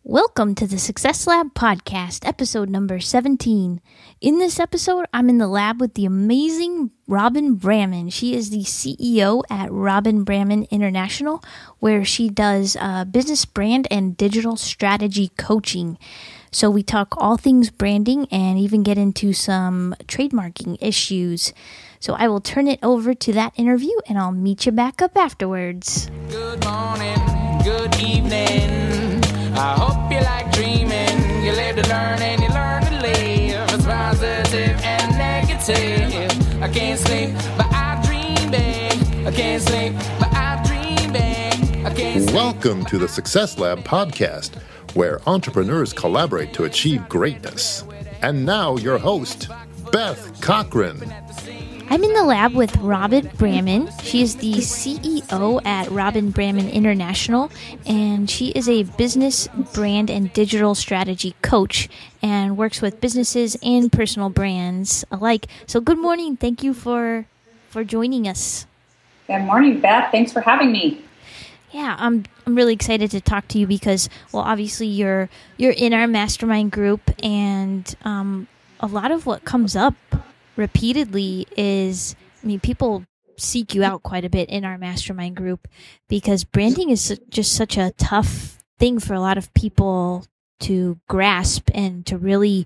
Welcome to the Success Lab podcast, episode number 17. In this episode, I'm in the lab with the amazing Robin Bramman. She is the CEO at Robin Bramman International, where she does business brand and digital strategy coaching. So we talk all things branding and even get into some trademarking issues. So I will turn it over to that interview and I'll meet you back up afterwards. Good morning, good evening. I hope you like dreaming. You live to learn and you learn to live. It's positive and negative. I can't sleep, but I dream big. I can't sleep, but I dream big. I can't sleep. Welcome to the Success Lab podcast, where entrepreneurs collaborate to achieve greatness. And now your host, Beth Cochran. I'm in the lab with Robin Bramman. She is the CEO at Robin Bramman International, and she is a business, brand, and digital strategy coach and works with businesses and personal brands alike. So good morning. Thank you for joining us. Good morning, Beth. Thanks for having me. Yeah, I'm really excited to talk to you because, well, obviously you're in our mastermind group, and a lot of what comes up repeatedly is, people seek you out quite a bit in our mastermind group because branding is just such a tough thing for a lot of people to grasp and to really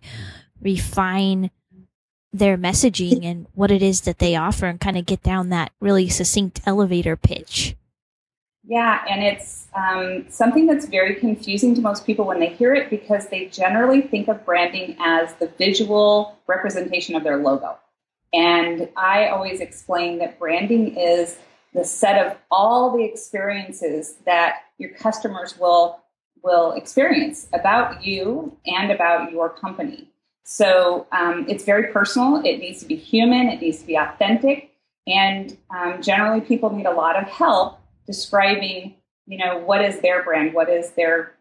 refine their messaging and what it is that they offer and kind of get down that really succinct elevator pitch. Yeah, and it's something that's very confusing to most people when they hear it because they generally think of branding as the visual representation of their logo. And I always explain that branding is the set of all the experiences that your customers will experience about you and about your company. So it's very personal. It needs to be human. It needs to be authentic. And generally people need a lot of help describing, what is their brand, what is their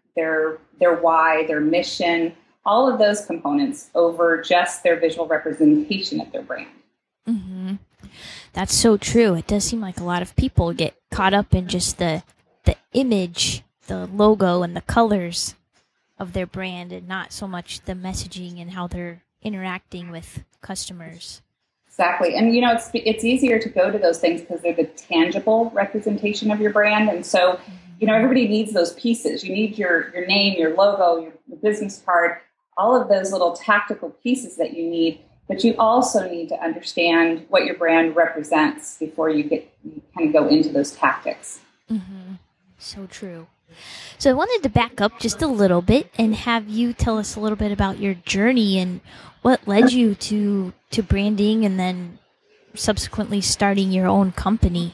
why, their mission, all of those components over just their visual representation of their brand. Mm-hmm. That's so true. It does seem like a lot of people get caught up in just the image, the logo, and the colors of their brand, and not so much the messaging and how they're interacting with customers. Exactly. And, it's easier to go to those things because they're the tangible representation of your brand. And so, everybody needs those pieces. You need your name, your logo, your business card, all of those little tactical pieces that you need. But you also need to understand what your brand represents before you kind of go into those tactics. Mm-hmm. So true. So I wanted to back up just a little bit and have you tell us a little bit about your journey and what led you to branding and then subsequently starting your own company.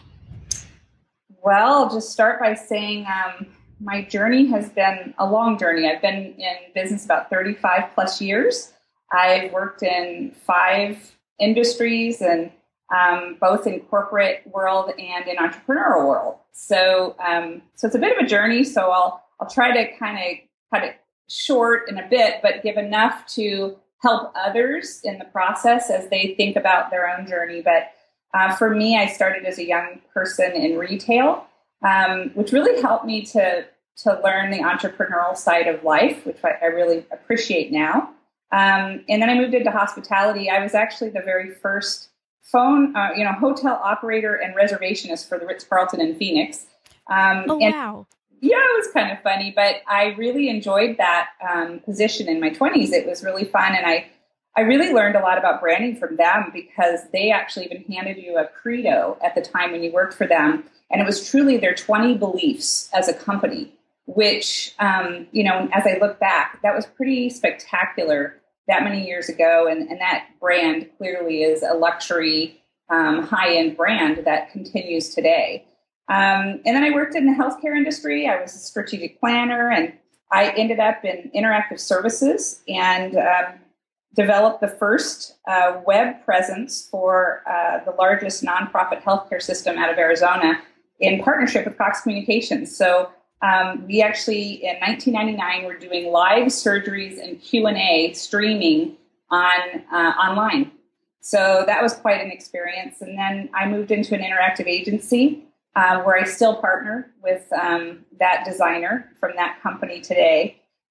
Well, I'll just start by saying my journey has been a long journey. I've been in business about 35 plus years. I've worked in 5 industries and both in corporate world and in entrepreneurial world. So it's a bit of a journey. So I'll try to kind of cut it short in a bit, but give enough to help others in the process as they think about their own journey. But for me, I started as a young person in retail, which really helped me to learn the entrepreneurial side of life, which I really appreciate now. And then I moved into hospitality. I was actually the very first hotel operator and reservationist for the Ritz-Carlton in Phoenix. Wow. Yeah, it was kind of funny, but I really enjoyed that position in my 20s. It was really fun. And I really learned a lot about branding from them because they actually even handed you a credo at the time when you worked for them. And it was truly their 20 beliefs as a company, which, as I look back, that was pretty spectacular that many years ago. And that brand clearly is a luxury, high-end brand that continues today. And then I worked in the healthcare industry. I was a strategic planner, and I ended up in interactive services and developed the first web presence for the largest nonprofit healthcare system out of Arizona in partnership with Cox Communications. So we actually, in 1999, were doing live surgeries and Q&A streaming online. So that was quite an experience. And then I moved into an interactive agency where I still partner with that designer from that company today.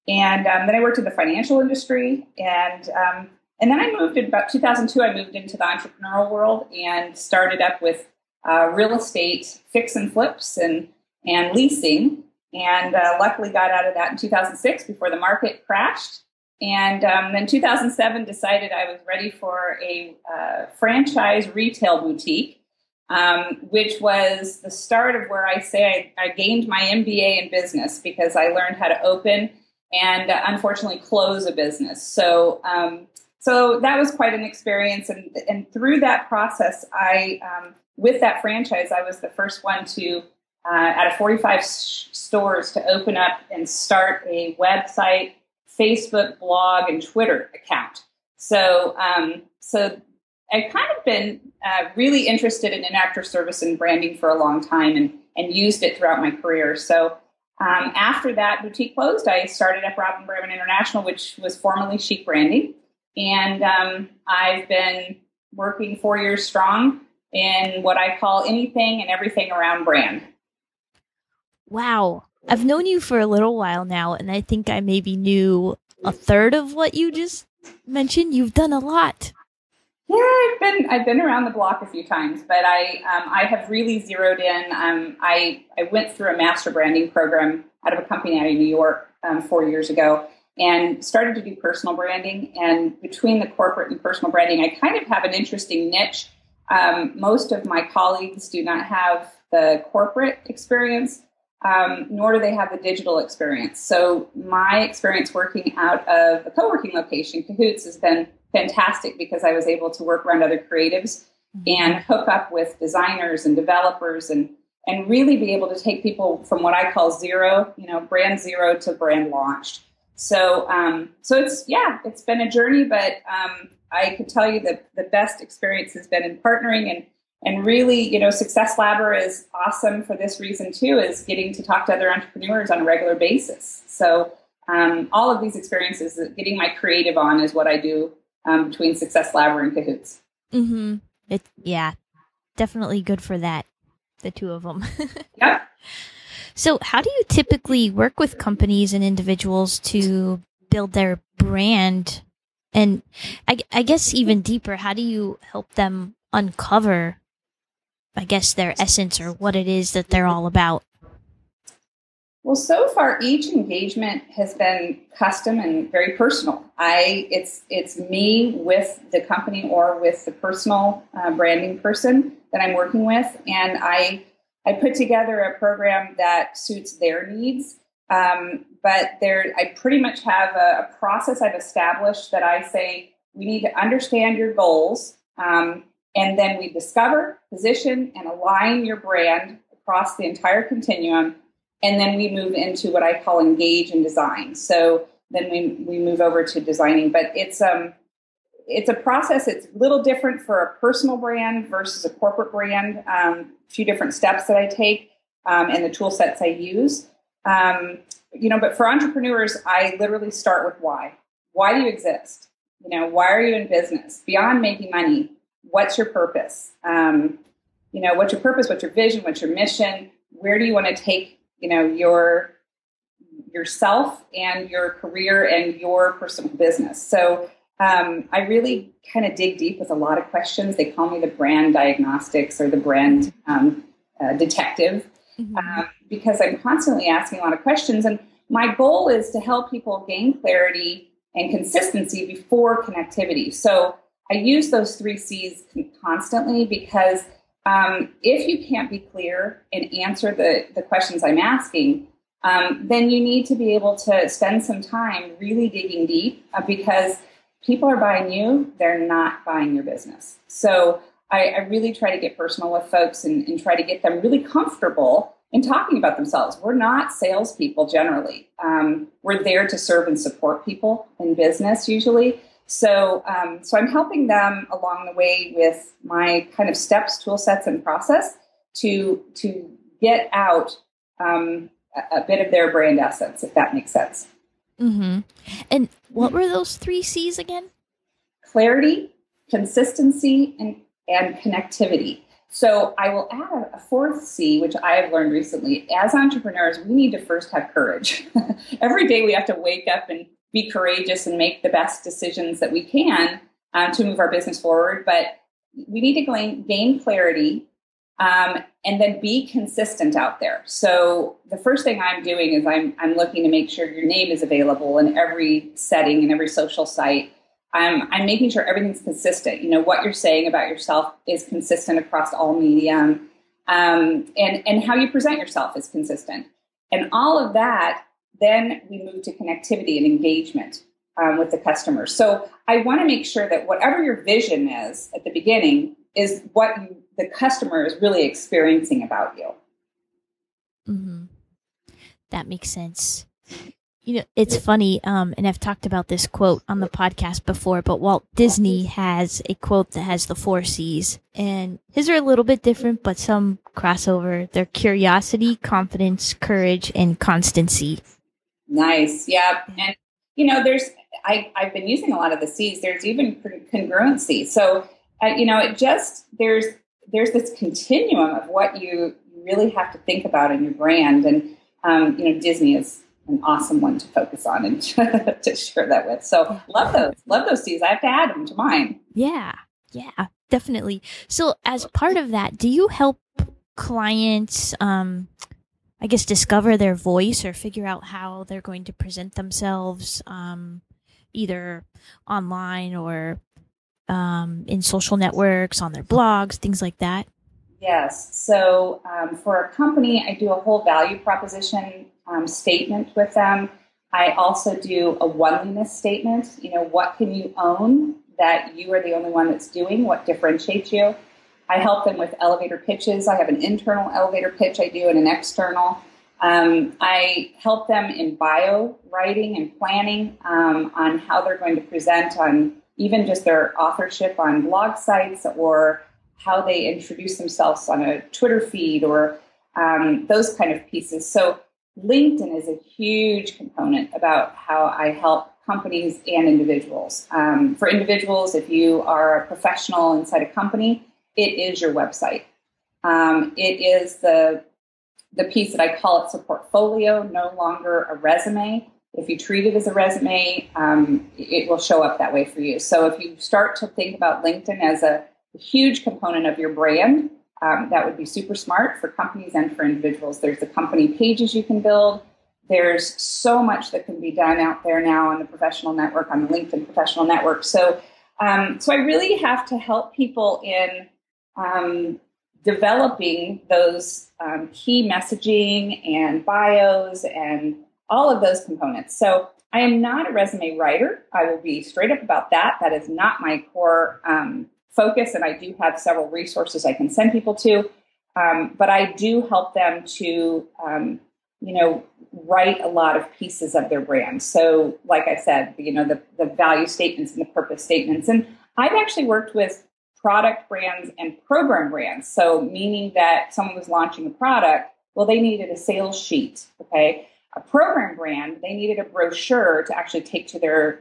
And then I worked in the financial industry, and then I moved in about 2002. I moved into the entrepreneurial world and started up with real estate fix and flips and leasing, and luckily got out of that in 2006 before the market crashed. And then 2007 decided I was ready for a franchise retail boutique, which was the start of where I say I gained my MBA in business, because I learned how to open and unfortunately close a business. So that was quite an experience. And through that process, with that franchise, I was the first one to, out of 45 stores, to open up and start a website, Facebook, blog, and Twitter account. So I've kind of been really interested in actor service and branding for a long time, and used it throughout my career. So after that boutique closed, I started up Robin Brandman International, which was formerly Chic Branding. And I've been working 4 years strong in what I call anything and everything around brand. Wow. I've known you for a little while now, and I think I maybe knew a third of what you just mentioned. You've done a lot. Yeah, I've been around the block a few times, but I have really zeroed in. I went through a master branding program out of a company out of New York 4 years ago, and started to do personal branding. And between the corporate and personal branding, I kind of have an interesting niche. Most of my colleagues do not have the corporate experience, nor do they have the digital experience. So my experience working out of a co-working location, Cahoots, has been fantastic, because I was able to work around other creatives and hook up with designers and developers, and really be able to take people from what I call zero, brand zero, to brand launched. So it's been a journey, but I can tell you that the best experience has been in partnering, and really, Success Labber is awesome for this reason too, is getting to talk to other entrepreneurs on a regular basis. So all of these experiences, getting my creative on, is what I do between Success Labber and Cahoots. Mm-hmm. Yeah, definitely good for that, the two of them. Yep. So how do you typically work with companies and individuals to build their brand? And I guess even deeper, how do you help them uncover, I guess, their essence, or what it is that they're all about? Well, so far, each engagement has been custom and very personal. It's me with the company or with the personal branding person that I'm working with, and I put together a program that suits their needs. But I pretty much have a process I've established that I say, we need to understand your goals, and then we discover, position, and align your brand across the entire continuum. And then we move into what I call engage and design. So then we move over to designing. But it's a process. It's a little different for a personal brand versus a corporate brand. A few different steps that I take, and the tool sets I use. But for entrepreneurs, I literally start with why. Why do you exist? Why are you in business? Beyond making money, what's your purpose? What's your purpose? What's your vision? What's your mission? Where do you want to take yourself and your career and your personal business? So I really kind of dig deep with a lot of questions. They call me the brand diagnostics or the brand detective, because I'm constantly asking a lot of questions. And my goal is to help people gain clarity and consistency before connectivity. So I use those 3 C's constantly, because if you can't be clear and answer the questions I'm asking, then you need to be able to spend some time really digging deep, because people are buying you, they're not buying your business. So I really try to get personal with folks and try to get them really comfortable in talking about themselves. We're not salespeople generally. We're there to serve and support people in business usually. So I'm helping them along the way with my kind of steps, tool sets, and process to get out a bit of their brand essence, if that makes sense. Mm-hmm. And what were those 3 C's again? Clarity, consistency, and connectivity. So I will add a fourth C, which I have learned recently. As entrepreneurs, we need to first have courage. Every day we have to wake up and be courageous and make the best decisions that we can to move our business forward. But we need to gain clarity and then be consistent out there. So the first thing I'm doing is I'm looking to make sure your name is available in every setting and every social site. I'm making sure everything's consistent. You know, what you're saying about yourself is consistent across all media, and how you present yourself is consistent. And all of that, then we move to connectivity and engagement with the customer. So I want to make sure that whatever your vision is at the beginning is what the customer is really experiencing about you. Mm-hmm. That makes sense. You know, it's funny, and I've talked about this quote on the podcast before, but Walt Disney has a quote that has the 4 C's, and his are a little bit different, but some crossover. They're curiosity, confidence, courage, and constancy. Nice. Yeah. And, you know, I've been using a lot of the C's. There's even congruency. So, there's this continuum of what you really have to think about in your brand. And, Disney is an awesome one to focus on and to share that with. So love those C's. I have to add them to mine. Yeah, definitely. So as part of that, do you help clients, discover their voice or figure out how they're going to present themselves, either online or in social networks, on their blogs, things like that? Yes. So for a company, I do a whole value proposition statement with them. I also do a oneliness statement. You know, what can you own that you are the only one that's doing? What differentiates you? I help them with elevator pitches. I have an internal elevator pitch I do and an external. I help them in bio writing and planning on how they're going to present on even just their authorship on blog sites or how they introduce themselves on a Twitter feed or those kind of pieces. So LinkedIn is a huge component about how I help companies and individuals. For individuals, if you are a professional inside a company, it is your website. It is the piece that I call it's a portfolio, no longer a resume. If you treat it as a resume, it will show up that way for you. So if you start to think about LinkedIn as a huge component of your brand, that would be super smart for companies and for individuals. There's the company pages you can build. There's so much that can be done out there now on the professional network, on the LinkedIn professional network. So I really have to help people in developing those key messaging and bios and all of those components. So I am not a resume writer. I will be straight up about that. That is not my core focus, and I do have several resources I can send people to. But I do help them to, write a lot of pieces of their brand. So like I said, the value statements and the purpose statements. And I've actually worked with product brands and program brands. So meaning that someone was launching a product, well, they needed a sales sheet, okay? A program brand, they needed a brochure to actually take to their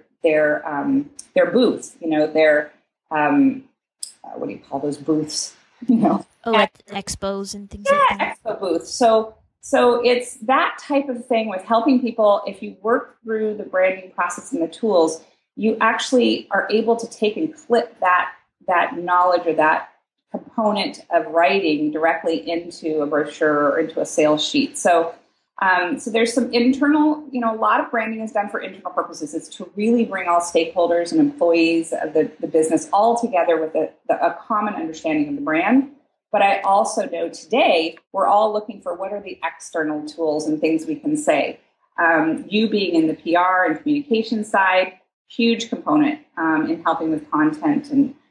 booth, their what do you call those booths? At expos and things like that. Expo booths. So it's that type of thing with helping people. If you work through the branding process and the tools, you actually are able to take and clip that knowledge or that component of writing directly into a brochure or into a sales sheet. So there's some internal, a lot of branding is done for internal purposes. It's to really bring all stakeholders and employees of the business all together with a common understanding of the brand. But I also know today we're all looking for what are the external tools and things we can say. You being in the PR and communication side, huge component in helping with content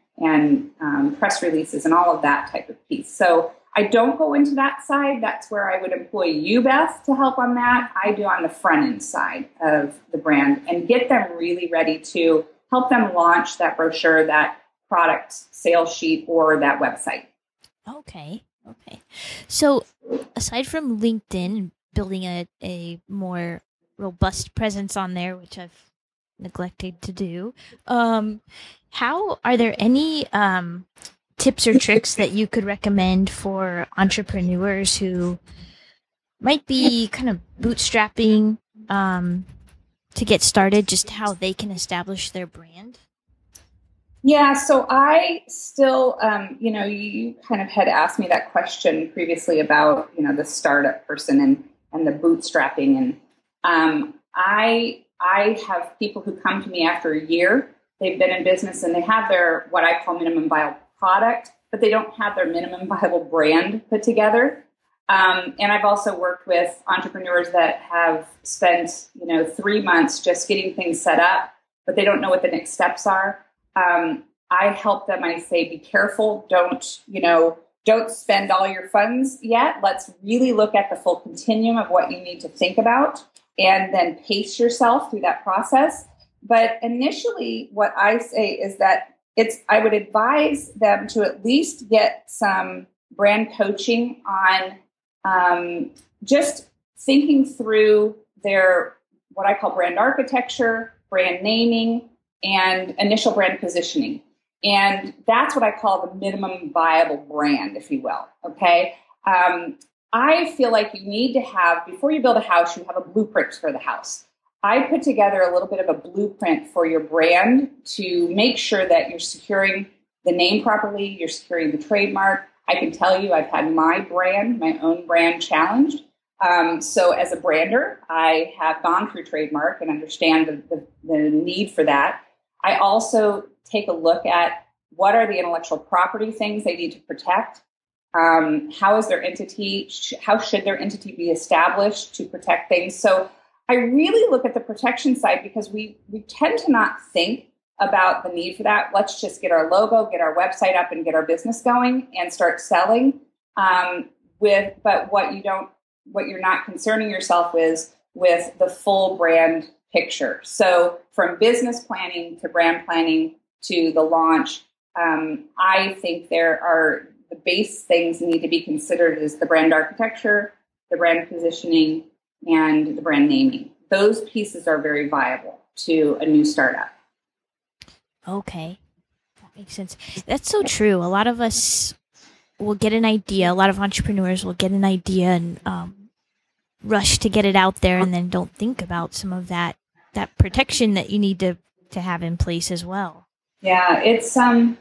and press releases and all of that type of piece. So I don't go into that side. That's where I would employ you, Beth, to help on that. I do on the front end side of the brand and get them really ready to help them launch that brochure, that product sales sheet, or that website. Okay. So aside from LinkedIn, building a more robust presence on there, which I've neglected to do, how are there any tips or tricks that you could recommend for entrepreneurs who might be kind of bootstrapping to get started, just how they can establish their brand? Yeah, so I still, you kind of had asked me that question previously about, the startup person and the bootstrapping. And I have people who come to me after a year. They've been in business and they have their, what I call minimum viable product, but they don't have their minimum viable brand put together. And I've also worked with entrepreneurs that have spent, 3 months just getting things set up, but they don't know what the next steps are. I help them. I say, be careful. Don't spend all your funds yet. Let's really look at the full continuum of what you need to think about and then pace yourself through that process. But initially, what I say is that I would advise them to at least get some brand coaching on just thinking through their, what I call brand architecture, brand naming, and initial brand positioning. And that's what I call the minimum viable brand, if you will. Okay. I feel like you need to have, before you build a house, you have a blueprint for the house. I put together a little bit of a blueprint for your brand to make sure that you're securing the name properly, you're securing the trademark. I can tell you I've had my own brand challenged. So as a brander, I have gone through trademark and understand the need for that. I also take a look at what are the intellectual property things they need to protect. How should their entity be established to protect things? So I really look at the protection side because we tend to not think about the need for that. Let's just get our logo, get our website up, and get our business going and start selling. But what you're not concerning yourself with the full brand picture. So from business planning to brand planning to the launch, I think there are the base things need to be considered is the brand architecture, the brand positioning, and the brand naming. Those pieces are very viable to a new startup. Okay. That makes sense. That's so true. A lot of us will get an idea. A lot of entrepreneurs will get an idea and rush to get it out there and then don't think about some of that protection that you need to have in place as well. Yeah, it's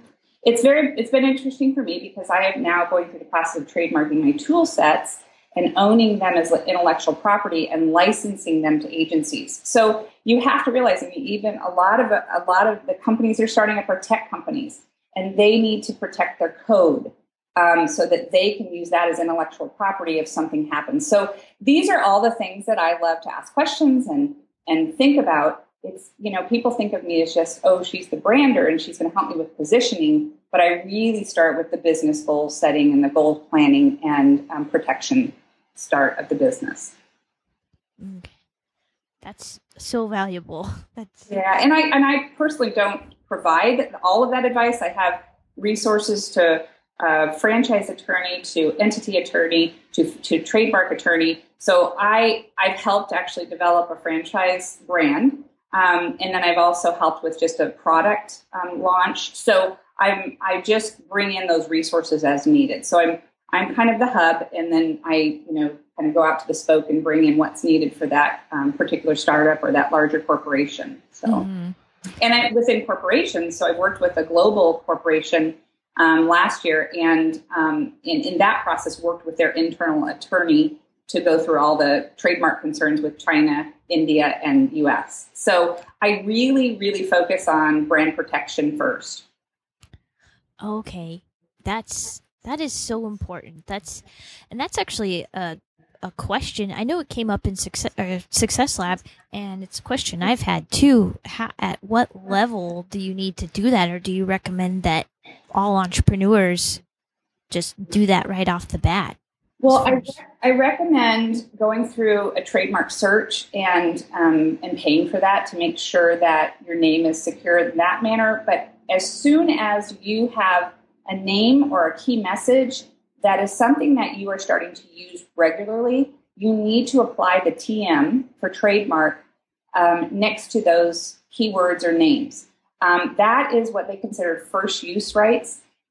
been interesting for me because I am now going through the process of trademarking my tool sets and owning them as intellectual property and licensing them to agencies. So you have to realize, even a lot of the companies they're starting up are tech companies, and they need to protect their code so that they can use that as intellectual property if something happens. So these are all the things that I love to ask questions and think about. It's, people think of me as just, oh, she's the brander and she's going to help me with positioning. But I really start with the business goal setting and the goal planning and protection start of the business. Okay. That's so valuable. Yeah. And I personally don't provide all of that advice. I have resources to franchise attorney, to entity attorney, to trademark attorney. So I've helped actually develop a franchise brand. And then I've also helped with just a product launch. So I just bring in those resources as needed. So I'm kind of the hub, and then I kind of go out to the spoke and bring in what's needed for that particular startup or that larger corporation. So, And within corporations, so I've worked with a global corporation last year, and in that process worked with their internal attorney to go through all the trademark concerns with China, India, and US. So I really, really focus on brand protection first. Okay. That is so important. That's actually a question. I know it came up in Success Lab, and it's a question I've had too. At what level do you need to do that, or do you recommend that all entrepreneurs just do that right off the bat? Well, I recommend going through a trademark search and paying for that to make sure that your name is secure in that manner. But as soon as you have a name or a key message that is something that you are starting to use regularly, you need to apply the TM for trademark next to those keywords or names. That is what they consider first use rights.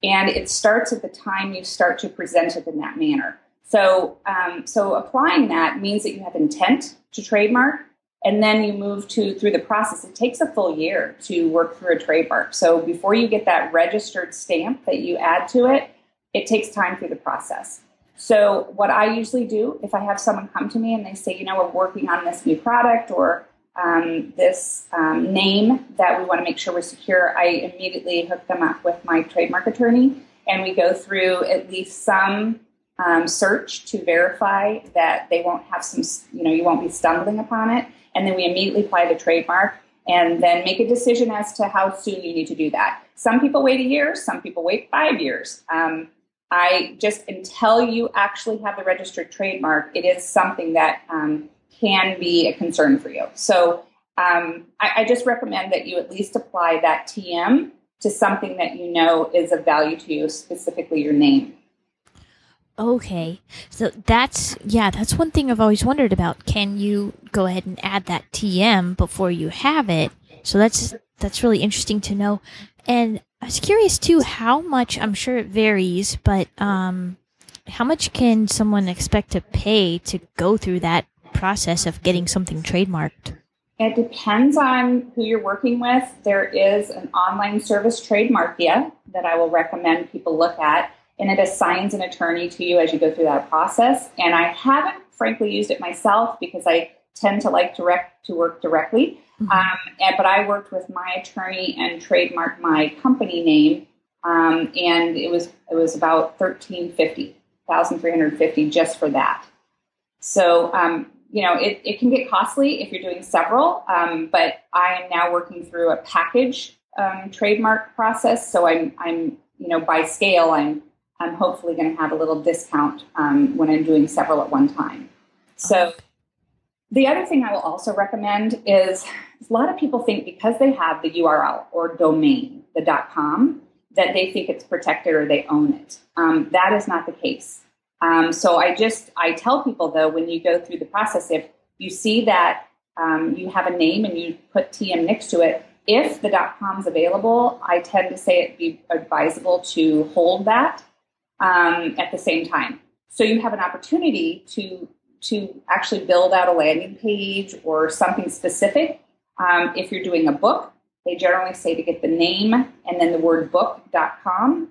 And it starts at the time you start to present it in that manner. So, so applying that means that you have intent to trademark, and then you move through the process. It takes a full year to work through a trademark. So before you get that registered stamp that you add to it, it takes time through the process. So what I usually do, if I have someone come to me and they say, we're working on this new product or this name that we want to make sure we're secure, I immediately hook them up with my trademark attorney, and we go through at least some search to verify that they won't have some, you won't be stumbling upon it. And then we immediately apply the trademark and then make a decision as to how soon you need to do that. Some people wait a year, some people wait 5 years. I just, until you actually have the registered trademark, it is something that can be a concern for you. So I just recommend that you at least apply that TM to something that is of value to you, specifically your name. Okay. So that's one thing I've always wondered about. Can you go ahead and add that TM before you have it? So that's really interesting to know. And I was curious too, how much, I'm sure it varies, but how much can someone expect to pay to go through that process of getting something trademarked? It depends on who you're working with. There is an online service, Trademarkia, that I will recommend people look at, and it assigns an attorney to you as you go through that process. And I haven't, frankly, used it myself because I tend to like to work directly. Mm-hmm. But I worked with my attorney and trademarked my company name, and it was about $1,350 just for that. So, it can get costly if you're doing several, but I am now working through a package trademark process. So I'm by scale, I'm hopefully going to have a little discount when I'm doing several at one time. So the other thing I will also recommend is a lot of people think because they have the URL or domain, the .com, that they think it's protected or they own it. That is not the case. So I tell people, though, when you go through the process, if you see that you have a name and you put TM next to it, if the .com is available, I tend to say it'd be advisable to hold that at the same time. So you have an opportunity to actually build out a landing page or something specific. If you're doing a book, they generally say to get the name and then the word book.com.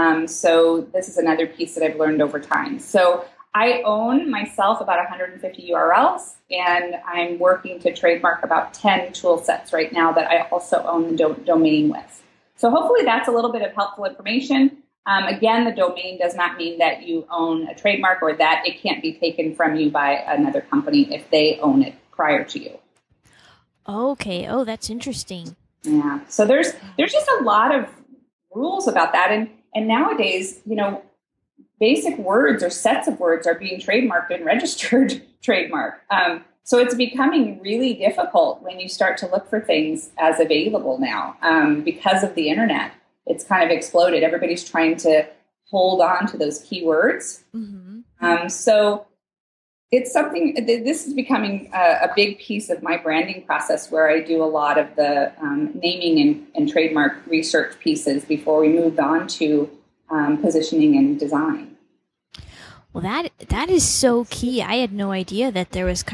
So this is another piece that I've learned over time. So I own myself about 150 URLs, and I'm working to trademark about 10 tool sets right now that I also own the domain with. So hopefully that's a little bit of helpful information. Again, the domain does not mean that you own a trademark or that it can't be taken from you by another company if they own it prior to you. Okay. Oh, that's interesting. Yeah. So there's just a lot of rules about that. And nowadays, basic words or sets of words are being trademarked and registered trademark. So it's becoming really difficult when you start to look for things as available now because of the internet. It's kind of exploded. Everybody's trying to hold on to those keywords. Mm-hmm. So it's something, this is becoming a big piece of my branding process where I do a lot of the naming and trademark research pieces before we move on to positioning and design. Well, that is so key. I had no idea that there was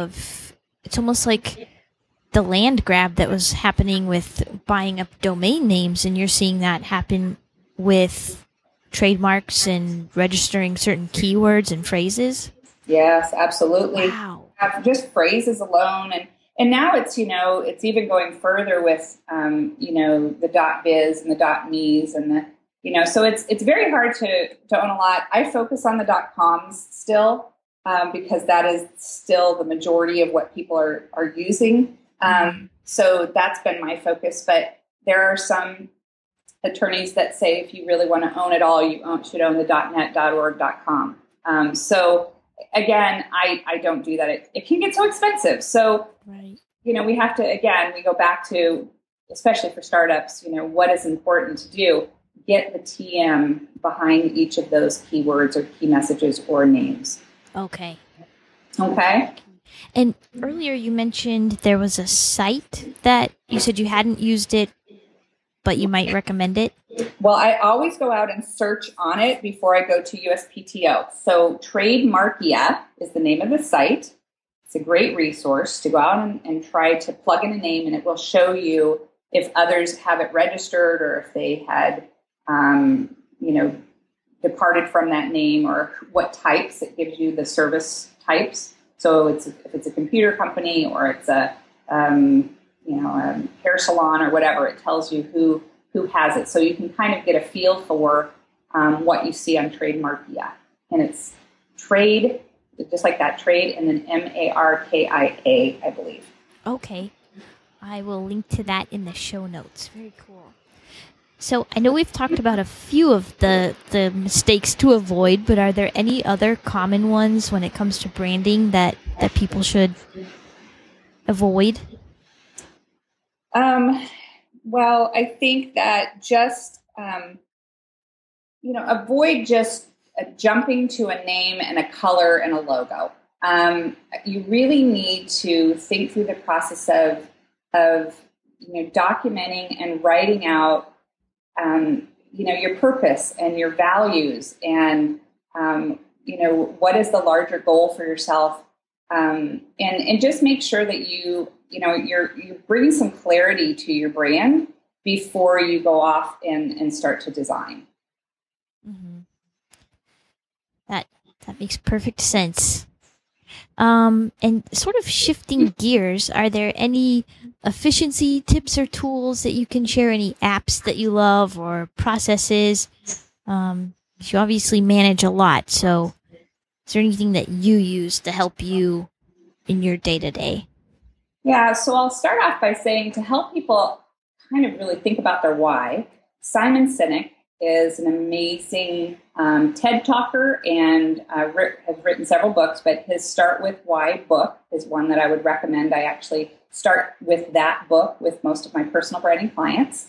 it's almost like the land grab that was happening with buying up domain names, and you're seeing that happen with trademarks and registering certain keywords and phrases. Yes, absolutely. Wow. Just phrases alone. And now it's even going further with, the .biz and the .me's and the, so it's very hard to own a lot. I focus on the .coms still because that is still the majority of what people are using. So that's been my focus. But there are some attorneys that say if you really want to own it all, you should own the .net, .org, .com. So again, I don't do that. It can get so expensive. So, right. We have to, again, we go back to, especially for startups, what is important to do? Get the TM behind each of those keywords or key messages or names. Okay. And earlier you mentioned there was a site that you said you hadn't used it but you might recommend it? Well, I always go out and search on it before I go to USPTO. So Trademarkia is the name of the site. It's a great resource to go out and try to plug in a name, and it will show you if others have it registered or if they had, departed from that name, or what types. It gives you the service types. So if it's a computer company or it's a hair salon or whatever, it tells you who has it. So you can kind of get a feel for what you see on Trademarkia. And it's trade, just like that, trade, and then Markia, I believe. Okay. I will link to that in the show notes. Very cool. So I know we've talked about a few of the mistakes to avoid, but are there any other common ones when it comes to branding that people should avoid? Well, I think that just, avoid just jumping to a name and a color and a logo. You really need to think through the process of documenting and writing out, your purpose and your values and, what is the larger goal for yourself. And just make sure that you're bringing some clarity to your brand before you go off and start to design. Mm-hmm. That makes perfect sense. And sort of shifting gears, are there any efficiency tips or tools that you can share? Any apps that you love or processes? You obviously manage a lot, so is there anything that you use to help you in your day-to-day? Yeah, so I'll start off by saying, to help people kind of really think about their why, Simon Sinek is an amazing TED talker and has written several books, but his Start With Why book is one that I would recommend. I actually start with that book with most of my personal branding clients.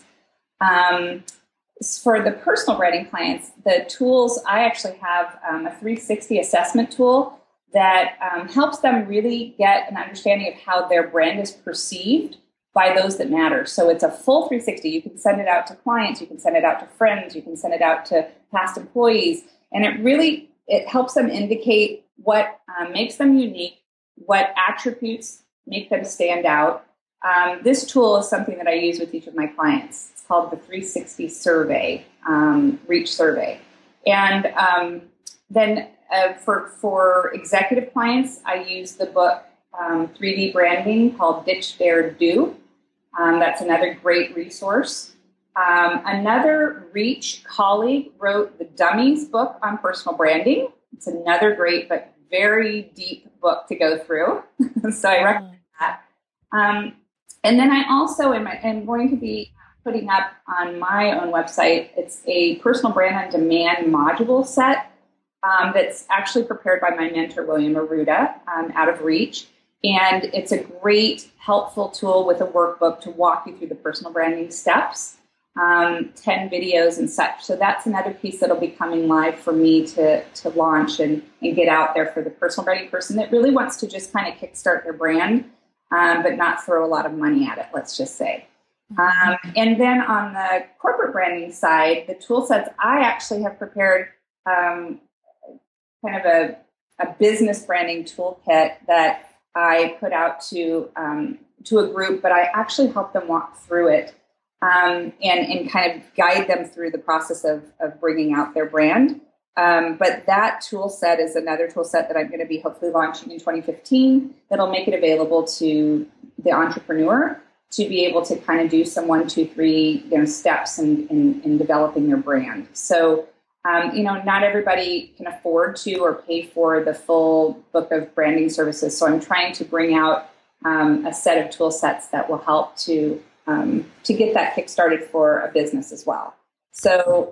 For the personal branding clients, the tools, I actually have a 360 assessment tool that helps them really get an understanding of how their brand is perceived by those that matter. So it's a full 360. You can send it out to clients, you can send it out to friends, you can send it out to past employees, and it helps them indicate what makes them unique, what attributes make them stand out. This tool is something that I use with each of my clients. It's called the 360 Survey, Reach Survey. And then for executive clients, I use the book 3D Branding called Ditch Dare Do. That's another great resource. Another Reach colleague wrote the Dummies book on personal branding. It's another great but very deep book to go through. So I recommend that. And then I also am going to be putting up on my own website, it's a personal brand on demand module set that's actually prepared by my mentor, William Arruda, out of Reach. And it's a great, helpful tool with a workbook to walk you through the personal branding steps, 10 videos and such. So that's another piece that'll be coming live for me to launch and get out there for the personal branding person that really wants to just kind of kickstart their brand, but not throw a lot of money at it, let's just say. And then on the corporate branding side, the tool sets, I actually have prepared kind of a business branding toolkit that I put out to a group, but I actually help them walk through it and kind of guide them through the process of bringing out their brand. But that tool set is another tool set that I'm going to be hopefully launching in 2015 that'll make it available to the entrepreneur to be able to kind of do some 1, 2, 3 steps in developing their brand. So, not everybody can afford to or pay for the full book of branding services. So I'm trying to bring out a set of tool sets that will help to get that kick-started for a business as well. So,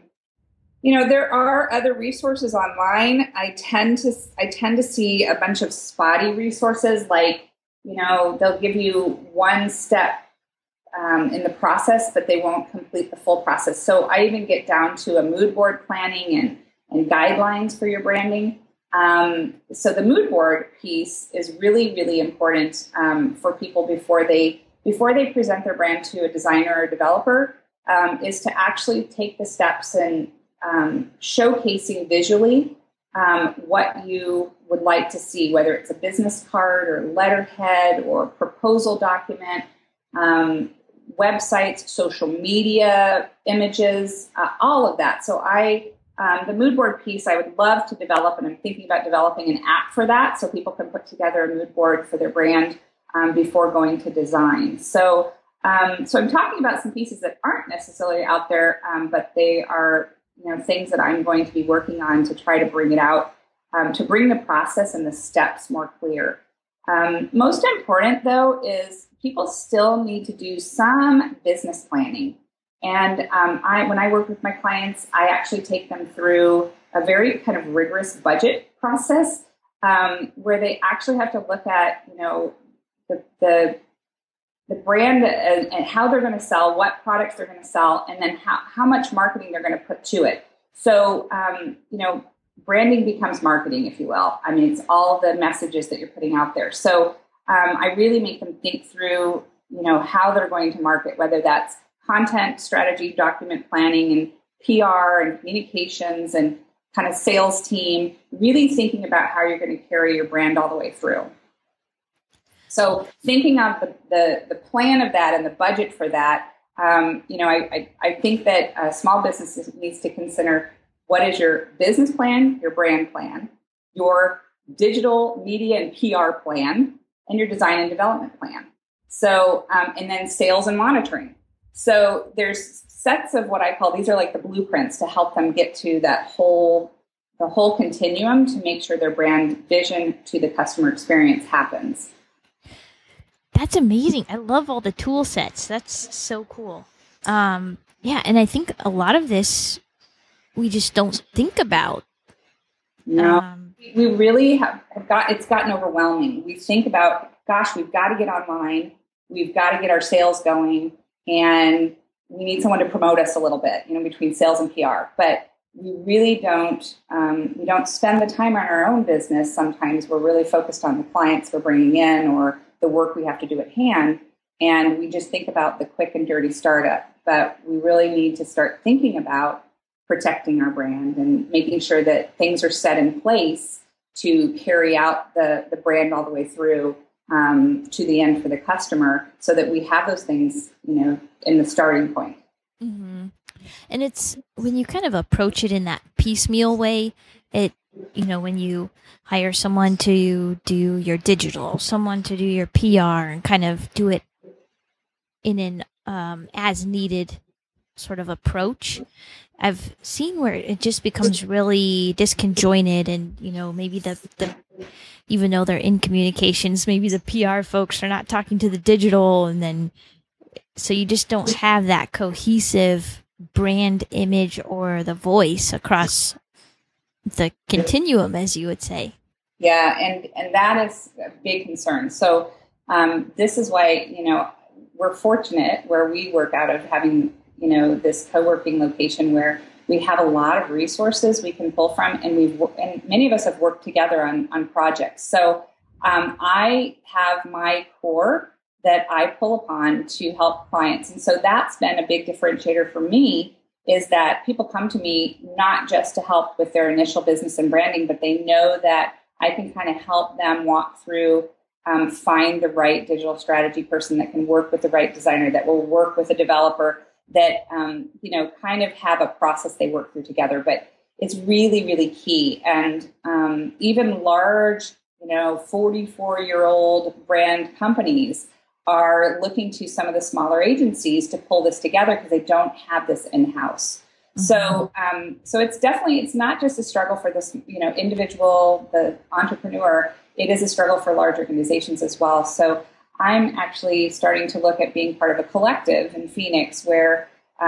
there are other resources online. I tend to see a bunch of spotty resources, like, they'll give you one step in the process, but they won't complete the full process. So I even get down to a mood board planning and guidelines for your branding. So the mood board piece is really, really important for people before they present their brand to a designer or developer. is to actually take the steps and showcasing visually what you would like to see, whether it's a business card or letterhead or proposal document, websites, social media, images, all of that. So the mood board piece, I would love to develop, and I'm thinking about developing an app for that so people can put together a mood board for their brand before going to design. So I'm talking about some pieces that aren't necessarily out there, but they are things that I'm going to be working on to try to bring it out, to bring the process and the steps more clear. Most important, though, is people still need to do some business planning. And when I work with my clients, I actually take them through a very kind of rigorous budget process where they actually have to look at, the brand and how they're going to sell, what products they're going to sell, and then how much marketing they're going to put to it. So, branding becomes marketing, if you will. I mean, it's all the messages that you're putting out there. So I really make them think through, how they're going to market, whether that's content strategy, document planning, and PR and communications and kind of sales team, really thinking about how you're going to carry your brand all the way through. So thinking of the plan of that and the budget for that, I think that a small business needs to consider what is your business plan, your brand plan, your digital media and PR plan, and your design and development plan. So, and then sales and monitoring. So there's sets of what I call, these are like the blueprints to help them get to the whole continuum to make sure their brand vision to the customer experience happens. That's amazing. I love all the tool sets. That's so cool. And I think a lot of this we just don't think about. No, we really have it's gotten overwhelming. We think about, gosh, we've got to get online. We've got to get our sales going, and we need someone to promote us a little bit, between sales and PR. But we really don't spend the time on our own business. Sometimes we're really focused on the clients we're bringing in or the work we have to do at hand. And we just think about the quick and dirty startup. But we really need to start thinking about protecting our brand and making sure that things are set in place to carry out the brand all the way through to the end for the customer, so that we have those things, in the starting point. Mm-hmm. And it's when you kind of approach it in that piecemeal way, when you hire someone to do your digital, someone to do your PR, and kind of do it in an as needed sort of approach, I've seen where it just becomes really disconjointed, and maybe the even though they're in communications, maybe the PR folks are not talking to the digital, and then so you just don't have that cohesive brand image or the voice across the continuum, as you would say. Yeah, and that is a big concern. So this is why we're fortunate where we work out of having this co-working location where we have a lot of resources we can pull from, and many of us have worked together on projects. So I have my core that I pull upon to help clients. And so that's been a big differentiator for me, is that people come to me not just to help with their initial business and branding, but they know that I can kind of help them walk through, find the right digital strategy person that can work with the right designer, that will work with a developer, that, kind of have a process they work through together. But it's really, really key. And even large, 44-year-old brand companies are looking to some of the smaller agencies to pull this together because they don't have this in-house. Mm-hmm. So it's not just a struggle for this, individual, the entrepreneur. It is a struggle for large organizations as well. So I'm actually starting to look at being part of a collective in Phoenix where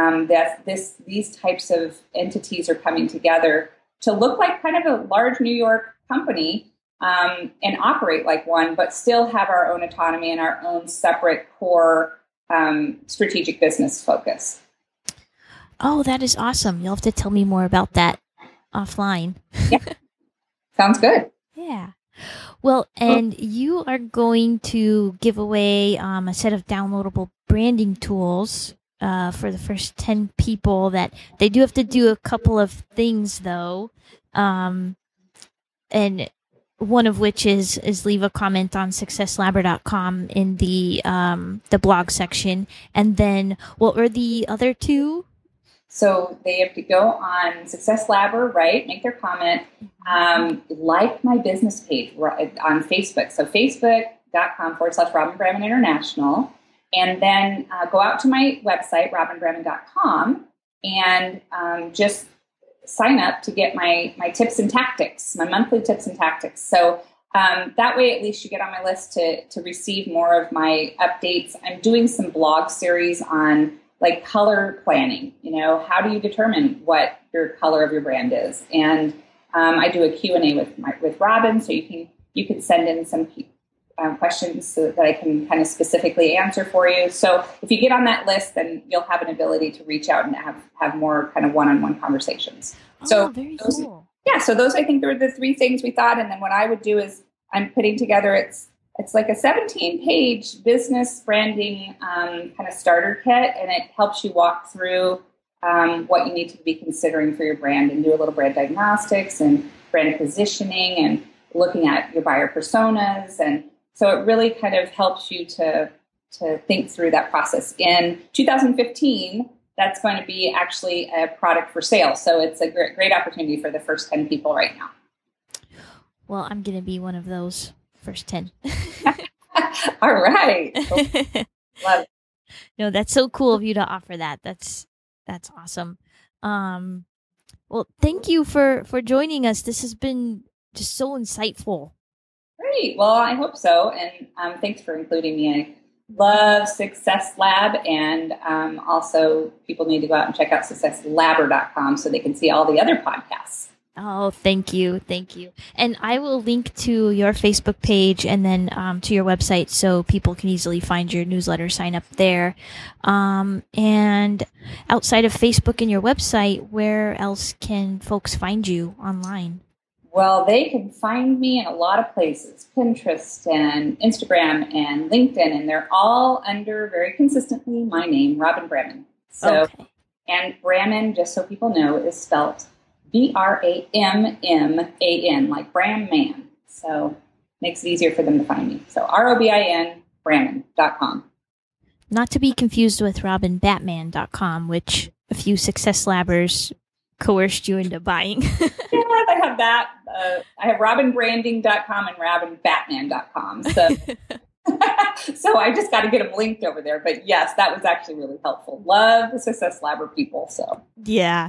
these types of entities are coming together to look like kind of a large New York company, and operate like one, but still have our own autonomy and our own separate core strategic business focus. Oh, that is awesome. You'll have to tell me more about that offline. Yeah. Sounds good. Yeah. Well, and you are going to give away a set of downloadable branding tools for the first 10 people that they do have to do a couple of things though. And one of which is leave a comment on successlabber.com in the blog section. And then what were the other two? So they have to go on Success Labber, right? Make their comment. Like my business page on Facebook. So facebook.com/Robin Bramman International. And then go out to my website, robinbramman.com, and just sign up to get my tips and tactics, my monthly tips and tactics. So that way, at least you get on my list to receive more of my updates. I'm doing some blog series on like color planning. How do you determine what your color of your brand is? And I do a Q&A with Robin, so you can send in some questions so that I can kind of specifically answer for you. So if you get on that list, then you'll have an ability to reach out and have more kind of one-on-one conversations. Very cool. Yeah, so those I think were the three things we thought. And then what I would do is I'm putting together it's like a 17-page business branding kind of starter kit, and it helps you walk through what you need to be considering for your brand and do a little brand diagnostics and brand positioning and looking at your buyer personas. And so it really kind of helps you to think through that process. In 2015, that's going to be actually a product for sale. So it's a great opportunity for the first 10 people right now. Well, I'm going to be one of those first 10. All right. Love it. No, that's so cool of you to offer that. That's awesome. Well, thank you for joining us. This has been just so insightful. Great. Well, I hope so. And thanks for including me. I love Success Lab. And also people need to go out and check out successlabber.com so they can see all the other podcasts. Oh, thank you. Thank you. And I will link to your Facebook page and then to your website so people can easily find your newsletter, sign up there. And outside of Facebook and your website, where else can folks find you online? Well, they can find me in a lot of places, Pinterest and Instagram and LinkedIn, and they're all under very consistently my name, Robin Bramman. So, okay. And Bramman, just so people know, is spelled Bramman, like Bram Man. So makes it easier for them to find me. So ROBIN, Bramman.com. Not to be confused with RobinBatman.com, which a few Success Labbers coerced you into buying. Yeah, I have that. I have RobinBranding.com and RobinBatman.com. So, so I just got to get them linked over there. But yes, that was actually really helpful. Love the Success Labber people. So yeah.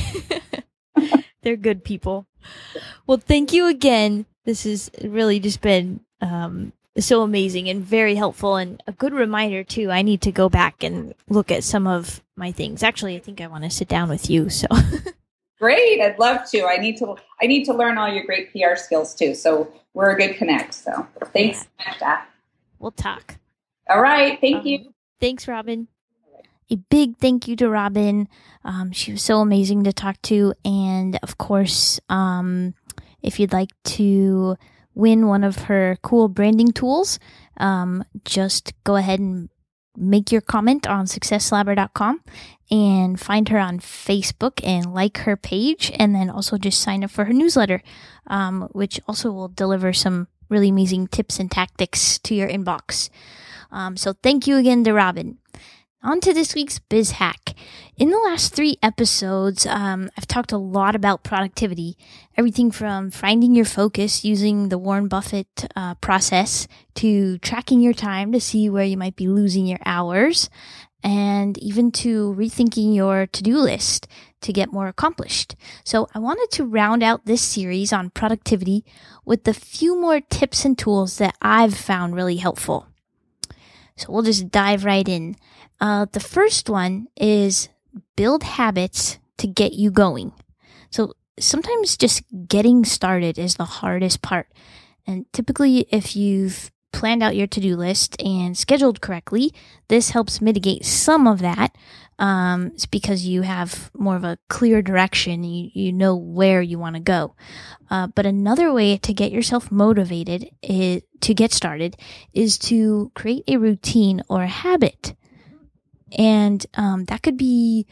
They're good people. Well, thank you again. This has really just been so amazing and very helpful, and a good reminder too. I need to go back and look at some of my things. Actually, I think I want to sit down with you. So great, I'd love to. I need to learn all your great PR skills too. So we're a good connect. So thanks so much, Daph. We'll talk. All right, thank you. Thanks, Robin. A big thank you to Robin. She was so amazing to talk to. And of course, if you'd like to win one of her cool branding tools, just go ahead and make your comment on successlabber.com and find her on Facebook and like her page. And then also just sign up for her newsletter, which also will deliver some really amazing tips and tactics to your inbox. So thank you again to Robin. On to this week's Biz Hack. In the last 3 episodes, I've talked a lot about productivity. Everything from finding your focus using the Warren Buffett process to tracking your time to see where you might be losing your hours, and even to rethinking your to-do list to get more accomplished. So I wanted to round out this series on productivity with a few more tips and tools that I've found really helpful. So we'll just dive right in. The first one is build habits to get you going. So sometimes just getting started is the hardest part. And typically, if you've planned out your to-do list and scheduled correctly, this helps mitigate some of that. It's because you have more of a clear direction. You know where you want to go. But another way to get yourself motivated to get started is to create a routine or a habit. And that could be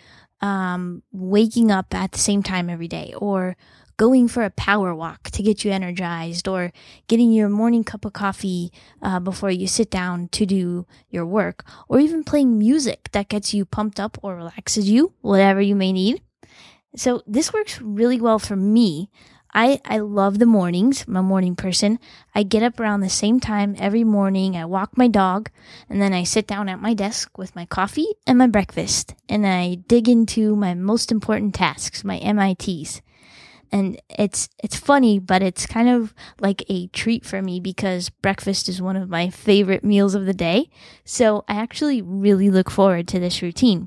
waking up at the same time every day, or going for a power walk to get you energized, or getting your morning cup of coffee before you sit down to do your work, or even playing music that gets you pumped up or relaxes you, whatever you may need. So this works really well for me. I love the mornings. I'm a morning person. I get up around the same time every morning. I walk my dog, and then I sit down at my desk with my coffee and my breakfast, and I dig into my most important tasks, my MITs. And it's funny, but it's kind of like a treat for me because breakfast is one of my favorite meals of the day. So I actually really look forward to this routine.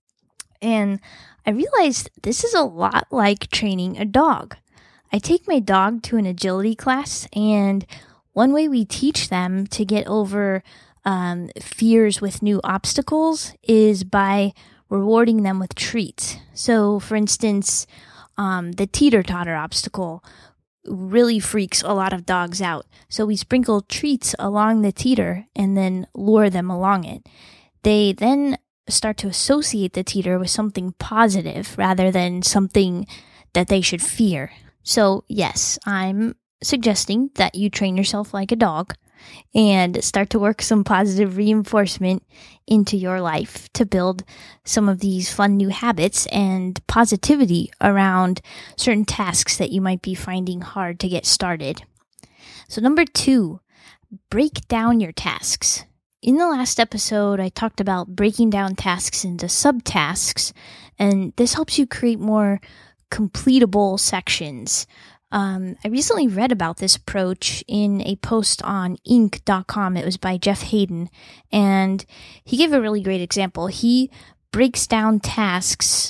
And I realized this is a lot like training a dog. I take my dog to an agility class, and one way we teach them to get over fears with new obstacles is by rewarding them with treats. So, for instance, the teeter-totter obstacle really freaks a lot of dogs out. So we sprinkle treats along the teeter and then lure them along it. They then start to associate the teeter with something positive rather than something that they should fear. So yes, I'm suggesting that you train yourself like a dog and start to work some positive reinforcement into your life to build some of these fun new habits and positivity around certain tasks that you might be finding hard to get started. So number 2, break down your tasks. In the last episode, I talked about breaking down tasks into subtasks, and this helps you create more completable sections. I recently read about this approach in a post on Inc.com. It was by Jeff Hayden, and he gave a really great example. He breaks down tasks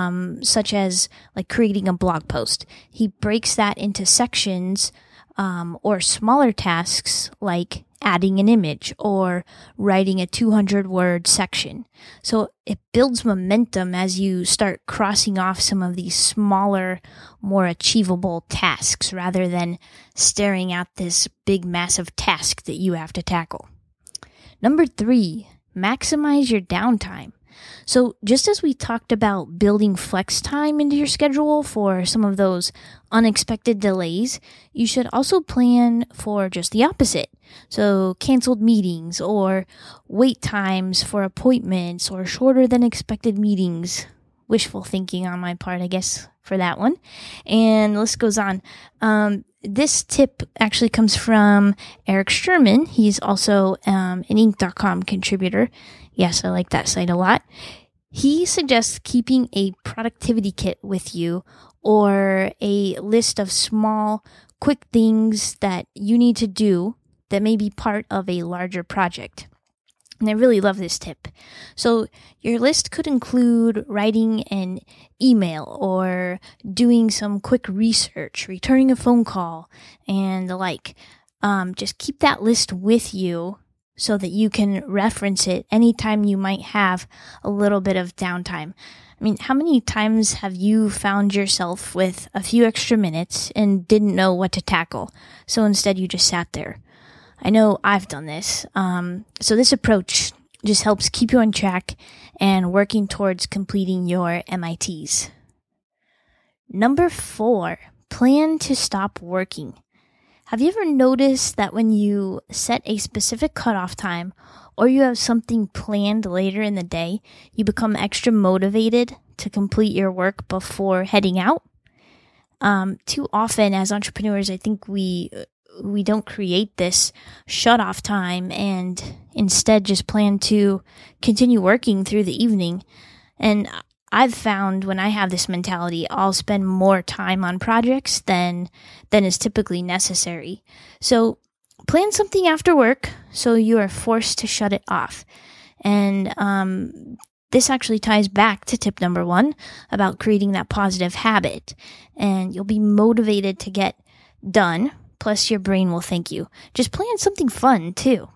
such as like creating a blog post. He breaks that into sections or smaller tasks like adding an image or writing a 200-word section. So it builds momentum as you start crossing off some of these smaller, more achievable tasks rather than staring at this big, massive task that you have to tackle. Number 3, maximize your downtime. So just as we talked about building flex time into your schedule for some of those unexpected delays, you should also plan for just the opposite. So canceled meetings or wait times for appointments or shorter than expected meetings. Wishful thinking on my part, I guess, for that one. And the list goes on. This tip actually comes from Eric Sherman. He's also an Inc.com contributor. Yes, I like that site a lot. He suggests keeping a productivity kit with you or a list of small, quick things that you need to do that may be part of a larger project. And I really love this tip. So your list could include writing an email or doing some quick research, returning a phone call, and the like. Just keep that list with you so that you can reference it anytime you might have a little bit of downtime. I mean, how many times have you found yourself with a few extra minutes and didn't know what to tackle? So instead you just sat there. I know I've done this. So this approach just helps keep you on track and working towards completing your MITs. Number 4, plan to stop working. Have you ever noticed that when you set a specific cutoff time or you have something planned later in the day, you become extra motivated to complete your work before heading out? Too often as entrepreneurs, I think we don't create this shut-off time and instead just plan to continue working through the evening. And I've found when I have this mentality, I'll spend more time on projects than is typically necessary. So plan something after work so you are forced to shut it off. And this actually ties back to tip number 1 about creating that positive habit. And you'll be motivated to get done. Plus, your brain will thank you. Just plan something fun, too.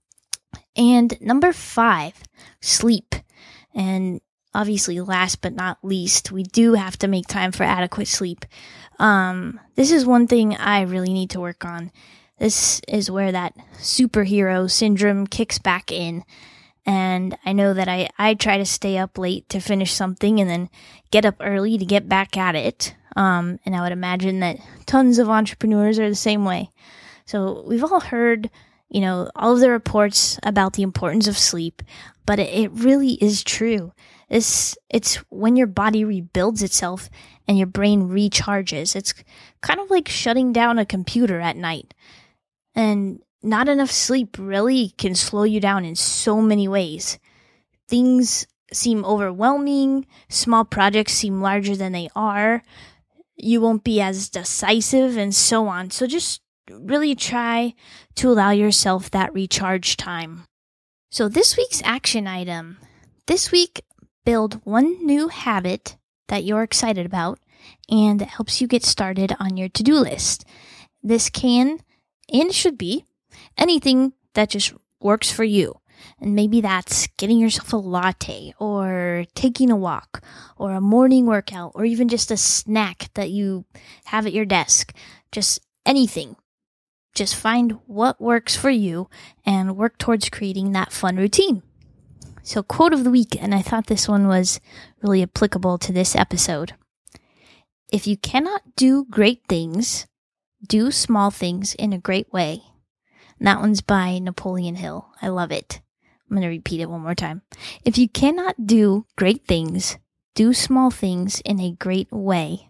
And number 5, sleep. And obviously, last but not least, we do have to make time for adequate sleep. This is one thing I really need to work on. This is where that superhero syndrome kicks back in. And I know that I try to stay up late to finish something and then get up early to get back at it. And I would imagine that tons of entrepreneurs are the same way. So we've all heard, all of the reports about the importance of sleep, but it really is true. It's when your body rebuilds itself and your brain recharges. It's kind of like shutting down a computer at night. And not enough sleep really can slow you down in so many ways. Things seem overwhelming. Small projects seem larger than they are. You won't be as decisive and so on. So just really try to allow yourself that recharge time. So this week's action item. This week, build one new habit that you're excited about and that helps you get started on your to-do list. This can and should be anything that just works for you. And maybe that's getting yourself a latte or taking a walk or a morning workout or even just a snack that you have at your desk. Just anything. Just find what works for you and work towards creating that fun routine. So quote of the week, and I thought this one was really applicable to this episode. If you cannot do great things, do small things in a great way. And that one's by Napoleon Hill. I love it. I'm going to repeat it one more time. If you cannot do great things, do small things in a great way.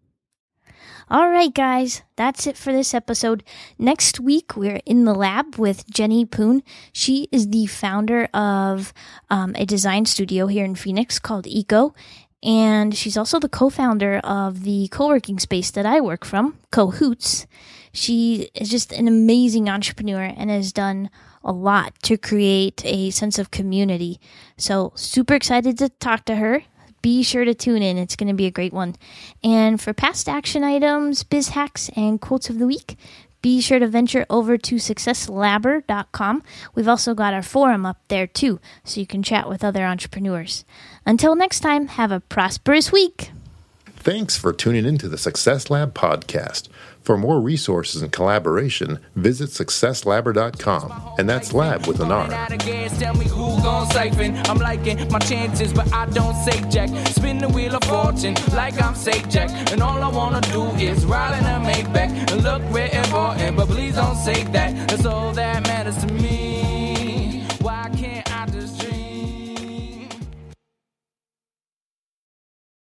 All right, guys, that's it for this episode. Next week, we're in the lab with Jenny Poon. She is the founder of a design studio here in Phoenix called Eco, and she's also the co-founder of the co-working space that I work from, Cahoots. She is just an amazing entrepreneur and has done a lot to create a sense of community. So super excited to talk to her. Be sure to tune in. It's going to be a great one. And for past action items, biz hacks, and quotes of the week, be sure to venture over to successlabber.com. We've also got our forum up there too, so you can chat with other entrepreneurs. Until next time, have a prosperous week. Thanks for tuning into the Success Lab podcast. For more resources and collaboration, visit successlabber.com. And that's lab with an R. Tell me who gon' siphon. I'm liking my chances, but I don't say jack. Spin the wheel of fortune like I'm say jack. And all I wanna do is ride in a Maybach and look where important. But please don't say that. That's all that matters to me.